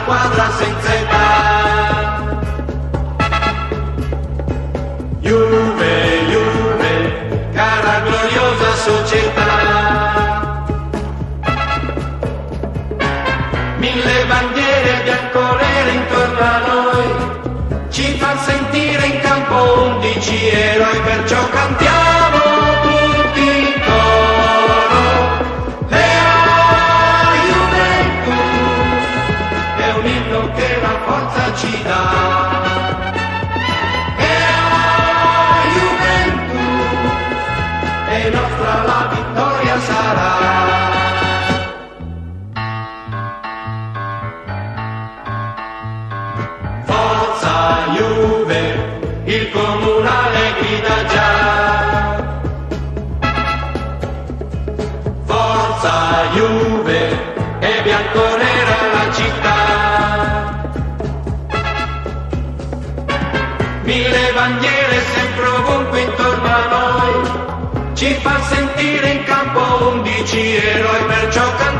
squadra senza età. Juve, Juve, cara gloriosa società. Mille bandiere bianconere intorno a noi ci fa sentire in campo 11 eroi, perciò cantiamo tutti in coro. Lea Juventus, è un inno che la forza ci dà. E nostra la vittoria sarà. Forza Juve, il comunale grida già. Forza Juve, è bianconera la città. Mille bandiere sempre ovunque intorno a noi ci fa sentire in campo 11 eroi, perciò cantiamo